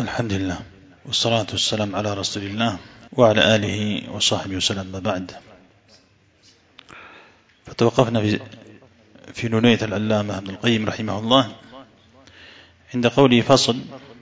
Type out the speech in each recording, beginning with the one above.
الحمد لله والصلاة والسلام على رسول الله وعلى آله وصحبه وسلم. ما بعد، فتوقفنا في نونية العلامة ابن القيم رحمه الله عند قوله: فصل: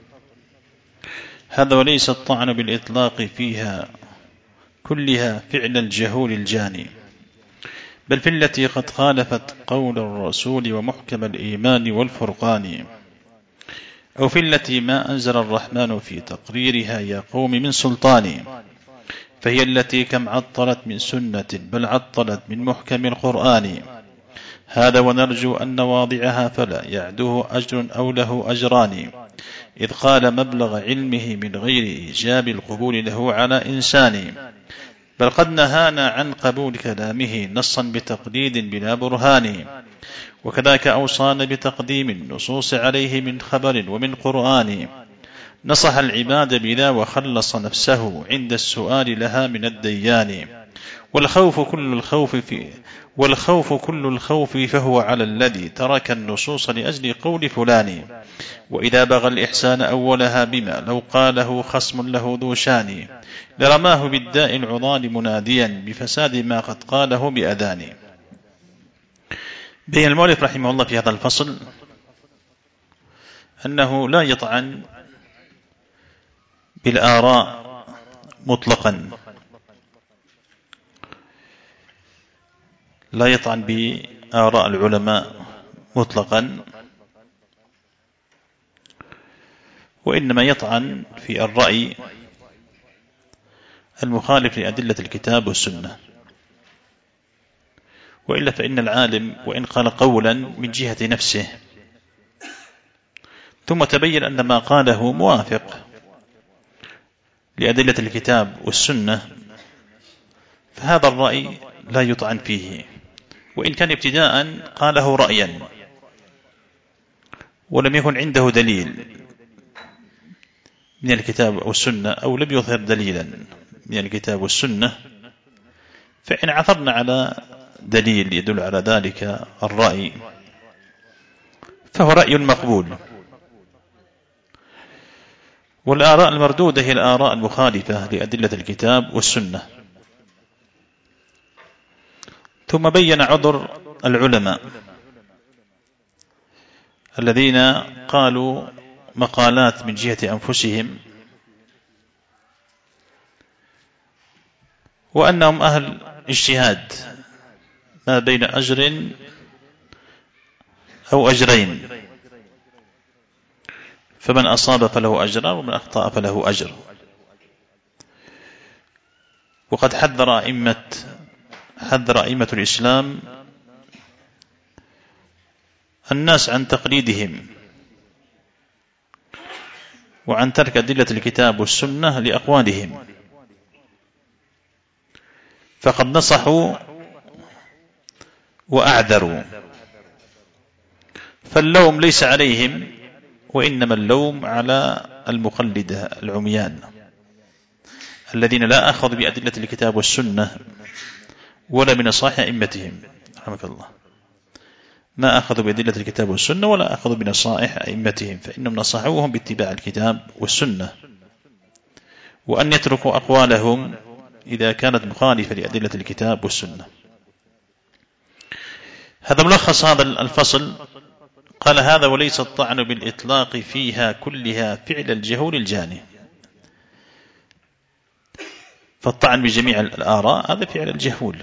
هذا وليس الطعن بالإطلاق فيها كلها فعل الجهول الجاني، بل في التي قد خالفت قول الرسول ومحكم الإيمان والفرقان، أو في التي ما أنزل الرحمن في تقريرها يا قوم من سلطان، فهي التي كم عطلت من سنة بل عطلت من محكم القرآن. هذا ونرجو أن واضعها فلا يعده أجر أو له أجران، إذ قال مبلغ علمه من غير إيجاب القبول له على إنسان، بل قد نهانا عن قبول كلامه نصا بتقليد بلا برهان، وكذاك أوصانا بتقديم النصوص عليه من خبر ومن قرآن. نصح العباد بذا وخلص نفسه عند السؤال لها من الديان، والخوف كل الخوف فهو على الذي ترك النصوص لأجل قول فلان، وإذا بغى الإحسان أولها بما لو قاله خصم له ذو شان، لرماه بالداء العضال مناديا بفساد ما قد قاله بأذان. بين المؤلف رحمه الله في هذا الفصل أنه لا يطعن بالآراء مطلقا، لا يطعن بآراء العلماء مطلقا، وإنما يطعن في الرأي المخالف لأدلة الكتاب والسنة. وإلا فإن العالم وإن قال قولا من جهة نفسه ثم تبين أن ما قاله موافق لأدلة الكتاب والسنة، فهذا الرأي لا يطعن فيه، وإن كان ابتداء قاله رأيا ولم يكن عنده دليل من الكتاب والسنة، أو لم يظهر دليلا من الكتاب والسنة، فإن عثرنا على دليل يدل على ذلك الرأي فهو رأي مقبول. والآراء المردودة هي الآراء المخالفة لأدلة الكتاب والسنة. ثم بين عذر العلماء الذين قالوا مقالات من جهة أنفسهم، وأنهم أهل اجتهاد ما بين أجر أو أجرين، فمن أصاب فله أجر ومن أخطأ فله أجر. وقد حذر أئمة الإسلام الناس عن تقليدهم وعن ترك أدلة الكتاب والسنة لأقوالهم، فقد نصحوا وأعذروا، فاللوم ليس عليهم، وإنما اللوم على المقلدة العميان الذين لا أخذوا بأدلة الكتاب والسنة ولا من نصائح أئمتهم رحمك الله، ما أخذوا بأدلة الكتاب والسنة ولا أخذوا بنصائح أئمتهم، فإنهم نصحوهم باتباع الكتاب والسنة، وأن يتركوا أقوالهم إذا كانت مخالفة لأدلة الكتاب والسنة. هذا ملخص هذا الفصل. قال: هذا وليس الطعن بالإطلاق فيها كلها فعل الجهول الجاني. فالطعن بجميع الآراء هذا فعل الجهول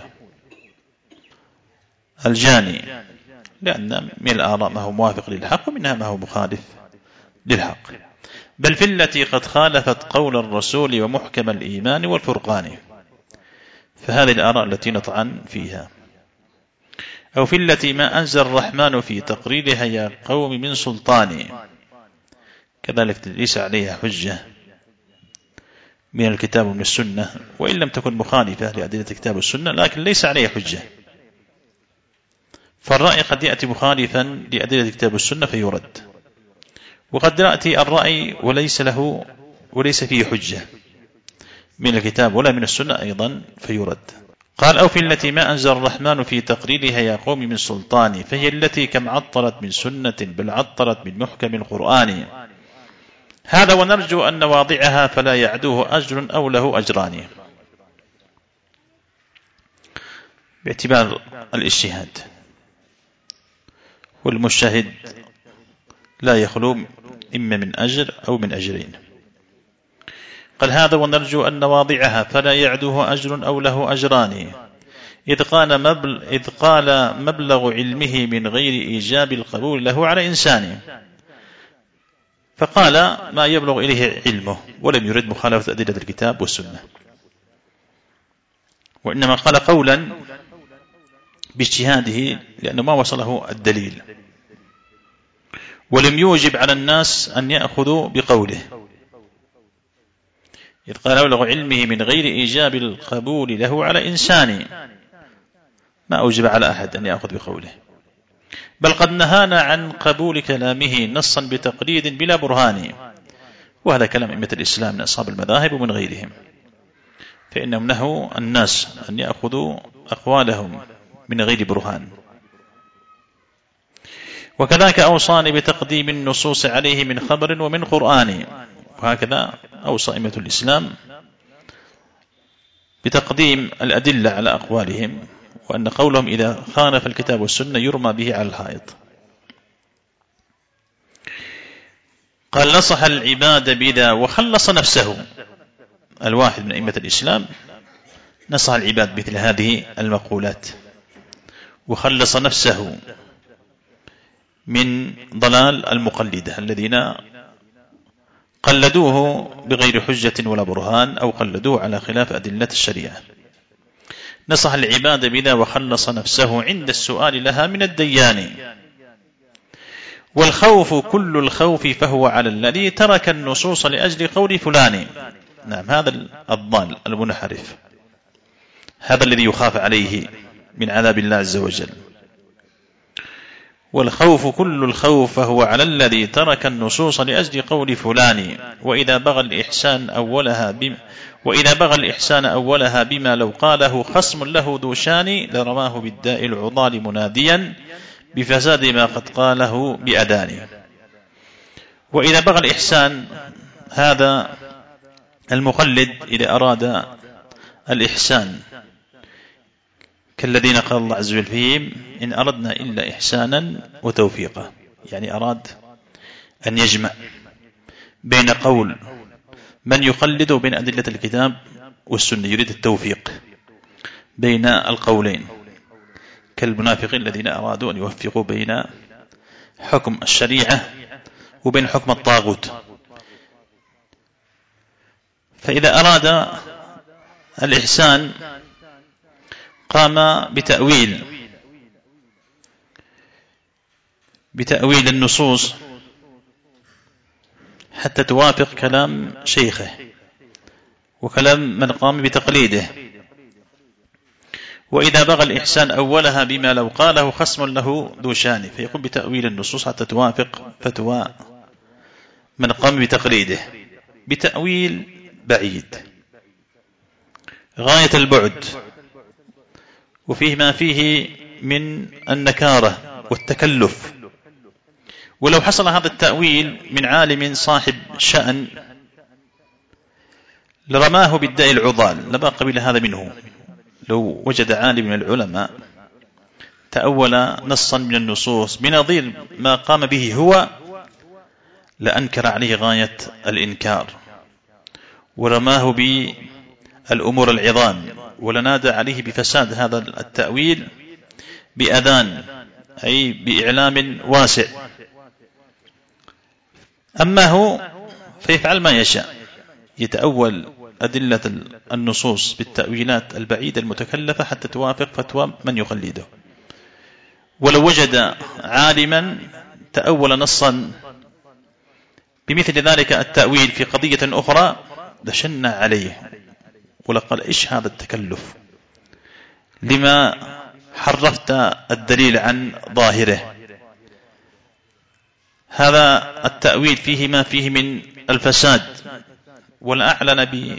الجاني، لأن من الآراء ما هو موافق للحق ومنها ما هو مخالف للحق، بل في التي قد خالفت قول الرسول ومحكم الإيمان والفرقان، فهذه الآراء التي نطعن فيها. أو في التي ما أنزل الرحمن في تقريرها يا قوم من سلطان، كذلك ليس عليها حجة من الكتاب ومن السنة، وإن لم تكن مخالفة لأدلة الكتاب والسنة لكن ليس عليها حجة. فالرأي قد يأتي مخالفا لأدلة الكتاب والسنة فيرد، وقد يأتي الرأي وليس فيه حجة من الكتاب ولا من السنة أيضا فيرد. قال: أو في التي ما أنزل الرحمن في تقريرها يا قوم من سلطان، فهي التي كم عطلت من سنة بل عطلت من محكم القرآن. هذا ونرجو أن واضعها فلا يعدوه أجر أو له أجران، باعتبار الاجتهاد، والمجتهد لا يخلو إما من أجر أو من أجرين. قال هذا ونرجو أن واضعها فلا يعدوه أجر أو له أجران، إذ قال مبلغ علمه من غير إيجاب القبول له على إنسان، فقال ما يبلغ إليه علمه، ولم يرد مخالفة أدلة الكتاب والسنة، وإنما قال قولا باجتهاده لأنه ما وصله الدليل، ولم يوجب على الناس أن يأخذوا بقوله، إذ قال مبلغ علمه من غير إيجاب القبول له على إنسان، ما أوجب على أحد أن يأخذ بقوله، بل قد نهانا عن قبول كلامه نصا بتقليد بلا برهان، وهذا كلام أئمة الإسلام من أصحاب المذاهب ومن غيرهم، فإنهم نهوا الناس أن يأخذوا أقوالهم من غير برهان. وكذلك أوصاني بتقديم النصوص عليه من خبر ومن قرآن، وهكذا أوصى أئمة الإسلام بتقديم الأدلة على أقوالهم، وأن قولهم إذا خالف الكتاب والسنة يرمى به على الحائط. قال نصح العباد بذا وخلص نفسه، الواحد من أئمة الإسلام نصح العباد بمثل هذه المقولات، وخلص نفسه من ضلال المقلدة الذين قلدوه بغير حجة ولا برهان، أو قلدوه على خلاف أدلة الشريعة. نصح العباد بذا وخلص نفسه عند السؤال لها من الديان، والخوف كل الخوف فهو على الذي ترك النصوص لأجل قول فلان. نعم، هذا الضال المنحرف، هذا الذي يخاف عليه من عذاب الله عز وجل. والخوف كل الخوف فهو على الذي ترك النصوص لأجل قول فلان، وإذا بغى الإحسان أولها بما لو قاله خصم له ذو شان، لرماه بالداء العضال مناديا بفساد ما قد قاله بأدان. وإذا بغى الإحسان، هذا المقلد إذا أراد الإحسان كالذين قال الله عز وجل فيهم إن أردنا إلا إحسانا وتوفيقا، يعني أراد أن يجمع بين قول من يقلد وبين أدلة الكتاب والسنة، يريد التوفيق بين القولين، كالمنافقين الذين أرادوا أن يوفقوا بين حكم الشريعة وبين حكم الطاغوت. فإذا أراد الإحسان قام بتأويل النصوص حتى توافق كلام شيخه وكلام من قام بتقليده. وإذا بغى الإحسان أولها بما لو قاله خصم له ذو شان، فيقوم بتأويل النصوص حتى توافق فتوى من قام بتقليده بتأويل بعيد غاية البعد، وفيه ما فيه من النكارة والتكلف. ولو حصل هذا التأويل من عالم صاحب شأن لرماه بالداء العضال، لما قبل هذا منه. لو وجد عالم من العلماء تأول نصا من النصوص بنظير ما قام به هو، لأنكر عليه غاية الإنكار، ورماه بالأمور العظام، ولنادى عليه بفساد هذا التأويل بأذان، أي بإعلام واسع. أما هو فيفعل ما يشاء، يتأول أدلة النصوص بالتأويلات البعيدة المتكلفة حتى توافق فتوى من يقلده. ولو وجد عالما تأول نصا بمثل ذلك التأويل في قضية أخرى دشنا عليه ولقال إيش هذا التكلف، لما حرفت الدليل عن ظاهره، هذا التأويل فيه ما فيه من الفساد. والأعلن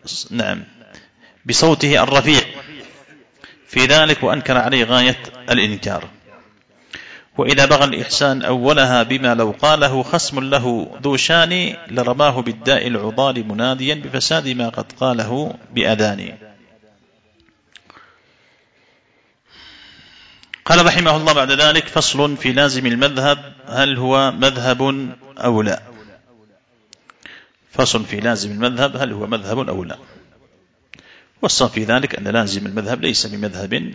بصوته الرفيع في ذلك، وأنكر عليه غاية الإنكار. وإذا بغى الإحسان أولها بما لو قاله خصم له ذو شان لرماه بالداء العضال مناديا بفساد ما قد قاله بأذان. قال رحمه الله بعد ذلك: فصل في لازم المذهب، هل هو مذهب أو لا؟ فصل في لازم المذهب، هل هو مذهب أو لا؟ والصواب في ذلك أن لازم المذهب ليس بمذهب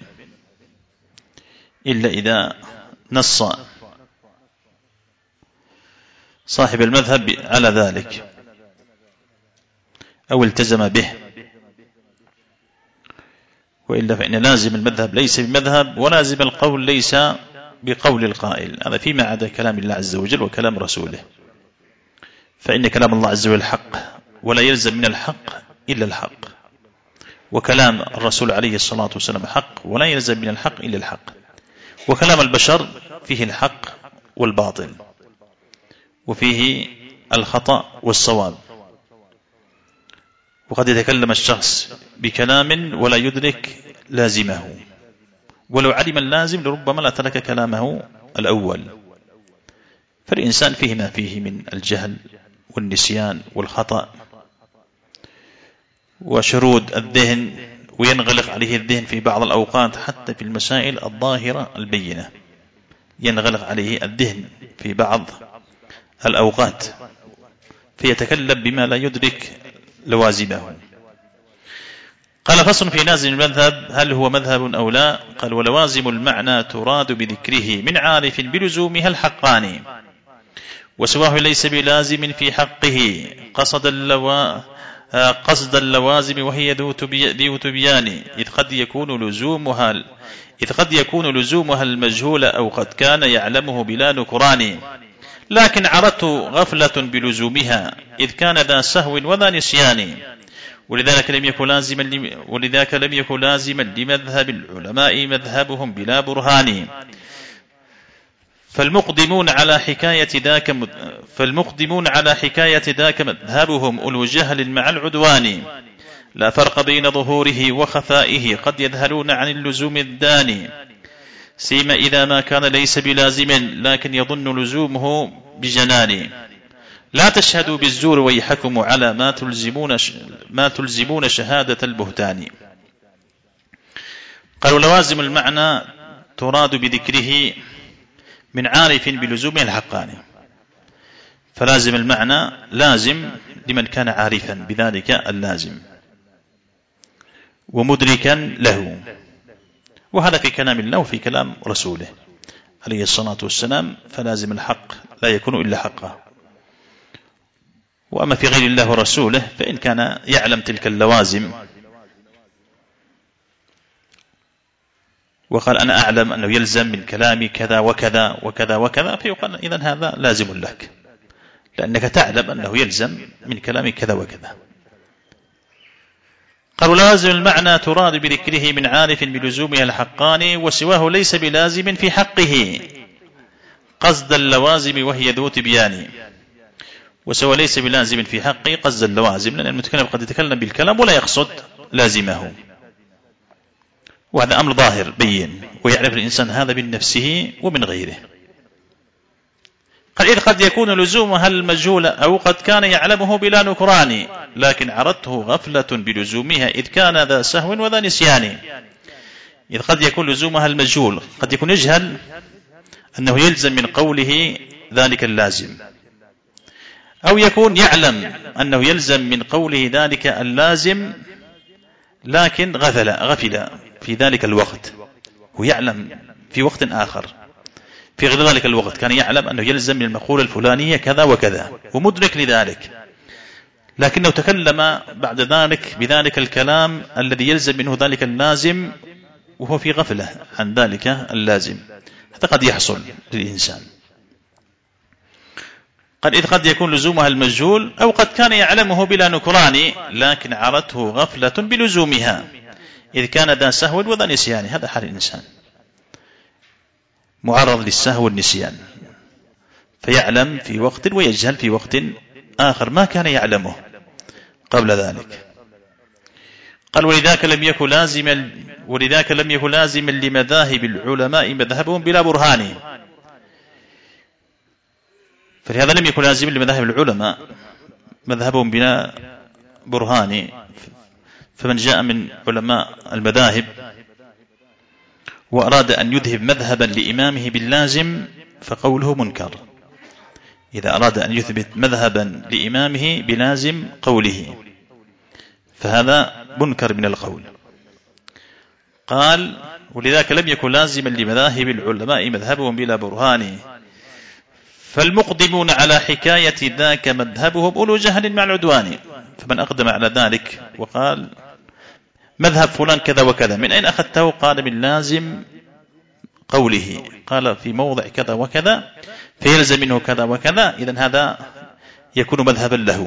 إلا إذا نص صاحب المذهب على ذلك أو التزم به، وإلا فإن لازم المذهب ليس بمذهب، ولازم القول ليس بقول القائل. هذا فيما عدا كلام الله عز وجل وكلام رسوله، فإن كلام الله عز وجل حق ولا يلزم من الحق إلا الحق، وكلام الرسول عليه الصلاة والسلام حق ولا يلزم من الحق إلا الحق، وكلام البشر فيه الحق والباطل وفيه الخطأ والصواب. وقد يتكلم الشخص بكلام ولا يدرك لازمه، ولو علم اللازم لربما لا ترك كلامه الأول. فالإنسان فيه ما فيه من الجهل والنسيان والخطأ وشرود الذهن، وينغلق عليه الذهن في بعض الأوقات حتى في المسائل الظاهرة البينة، ينغلق عليه الذهن في بعض الأوقات فيتكلم بما لا يدرك لوازمه. قال: فصل في لازم المذهب، هل هو مذهب أو لا؟ قال: ولوازم المعنى تراد بذكره من عارف بلزومها الحقاني، وسواه ليس بلازم في حقه قصد اللوازم وهي ذو تبيان، إذ قد يكون لزومها المجهول أو قد كان يعلمه بلا نكران، لكن عرته غفلة بلزومها إذ كان ذا سهو وذا نسيان، ولذلك لم يكن لازما لمذهب العلماء مذهبهم بلا برهان، فالمقدمون على حكاية ذاك مذهبهم أولو جهل مع العدوان، لا فرق بين ظهوره وخفائه قد يذهلون عن اللزوم الداني، سيما إذا ما كان ليس بلازم لكن يظن لزومه بجنان، لا تشهدوا بالزور ويحكموا على ما تلزمون شهادة البهتان. قالوا: لوازم المعنى تراد بذكره من عارف بلزومه الحقاني، فلازم المعنى لازم لمن كان عارفا بذلك اللازم ومدركا له، وهذا في كلام الله وفي كلام رسوله عليه الصلاة والسلام، فلازم الحق لا يكون إلا حقه. وأما في غير الله ورسوله فإن كان يعلم تلك اللوازم وقال: أنا أعلم أنه يلزم من كلامي كذا وكذا وكذا وكذا، فيقال: إذن هذا لازم لك، لأنك تعلم أنه يلزم من كلامي كذا وكذا. قالوا: لازم المعنى تراد بذكره من عارف بلزومها الحقاني، وسواه ليس بلازم في حقه قصد اللوازم وهي ذو تبيان، وسوى ليس بلازم في حقه قصد اللوازم، لأن المتكلم قد يتكلم بالكلام ولا يقصد لازمه، وهذا أمر ظاهر بين، ويعرف الإنسان هذا من نفسه ومن غيره. قال: إذ قد يكون لزومها المجهول أو قد كان يعلمه بلا نكران، لكن عرته غفلة بلزومها إذ كان ذا سهو وذا نسيان. إذ قد يكون لزومها المجهول، قد يكون يجهل أنه يلزم من قوله ذلك اللازم، أو يكون يعلم أنه يلزم من قوله ذلك اللازم لكن غفل في ذلك الوقت، ويعلم في وقت آخر في غير ذلك الوقت كان يعلم أنه يلزم من المقولة الفلانية كذا وكذا ومدرك لذلك، لكنه تكلم بعد ذلك بذلك الكلام الذي يلزم منه ذلك اللازم وهو في غفلة عن ذلك اللازم. هذا قد يحصل للإنسان. إذ قد يكون لزومها المجهول أو قد كان يعلمه بلا نكران، لكن عرته غفلة بلزومها إذ كان ذا سهو وذا نسيان. هذا حال الإنسان، معرض للسهو والنسيان، فيعلم في وقت ويجهل في وقت آخر ما كان يعلمه قبل ذلك. قال: ولذاك لم يكن لازما لمذاهب العلماء مذهبهم بلا برهان. فلهذا لم يكن لازم لمذاهب العلماء مذهبهم بلا برهان. فمن جاء من علماء المذاهب وأراد أن يذهب مذهبا لإمامه باللازم فقوله منكر. إذا أراد أن يثبت مذهبا لإمامه بلازم قوله فهذا منكر من القول. قال ولذلك لم يكن لازما لمذاهب العلماء مذهبهم بلا برهان، فالمقدمون على حكاية ذاك مذهبهم أولو جهل مع العدوان. فمن أقدم على ذلك وقال مذهب فلان كذا وكذا، من أين أخذته؟ قال من لازم قوله، قال في موضع كذا وكذا فيلزم منه كذا وكذا، إذن هذا يكون مذهبا له.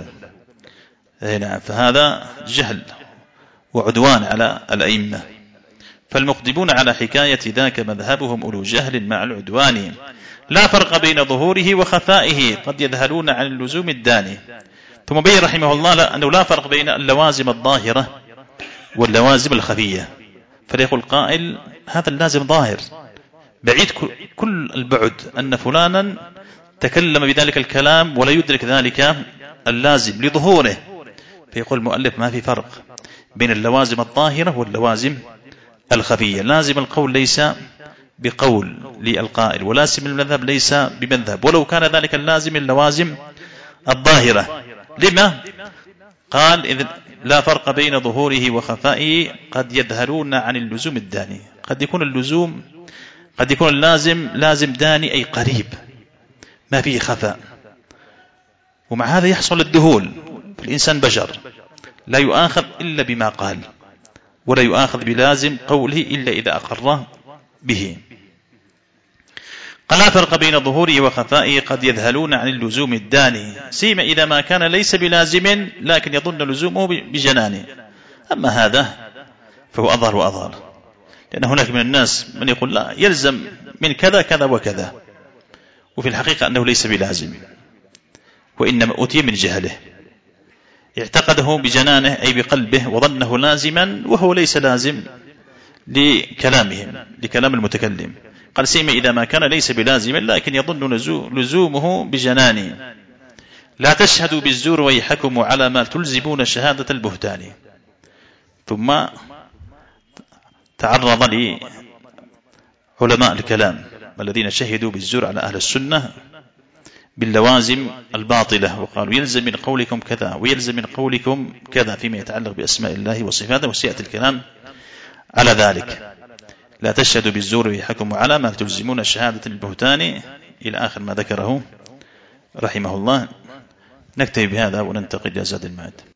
فهذا جهل وعدوان على الأئمة. فالمقدمون على حكاية ذاك مذهبهم أولو جهل مع العدوان، لا فرق بين ظهوره وخفائه قد يذهلون عن اللزوم الداني. ثم بين رحمه الله أنه لا فرق بين اللوازم الظاهرة واللوازم الخفية. فليقول قائل هذا اللازم ظاهر بعيد كل البعد أن فلانا تكلم بذلك الكلام ولا يدرك ذلك اللازم لظهوره. فيقول المؤلف ما في فرق بين اللوازم الظاهرة واللوازم الخفية. لازم القول ليس بقول للقائل، ولازم المذهب ليس بمذهب، ولو كان ذلك اللازم اللوازم الظاهرة. لما؟ قال إذ لا فرق بين ظهوره وخفائه قد يذهلون عن اللزوم الداني. قد يكون اللازم لازم داني أي قريب ما فيه خفاء، ومع هذا يحصل الذهول. فالإنسان بشر لا يؤاخذ إلا بما قال، ولا يؤاخذ بلازم قوله إلا إذا أقر به. قال لا فرق بين ظهوره وخفائه قد يذهلون عن اللزوم الداني، سيما إذا ما كان ليس بلازم لكن يظن لزومه بجنانه. أما هذا فهو أظهر وأظهر، لأن هناك من الناس من يقول لا يلزم من كذا كذا وكذا، وفي الحقيقة أنه ليس بلازم، وإنما أتي من جهله، اعتقده بجنانه أي بقلبه وظنه لازما وهو ليس لازم لكلام المتكلم. قال سيما إذا ما كان ليس بلازما لكن يظن لزومه بجنانه. لا تشهدوا بالزور ويحكموا على ما تلزمون شهادة البهتان. ثم تعرض لعلماء الكلام الذين شهدوا بالزور على أهل السنة باللوازم الباطلة، وقالوا يلزم من قولكم كذا ويلزم من قولكم كذا فيما يتعلق بأسماء الله وصفاته، وسيأتي الكلام على ذلك. لا تشهدوا بالزور ويحكموا على ما تلزمون شهادة البهتان إلى آخر ما ذكره رحمه الله. نكتفي بهذا وننتقل إلى زاد المعاد.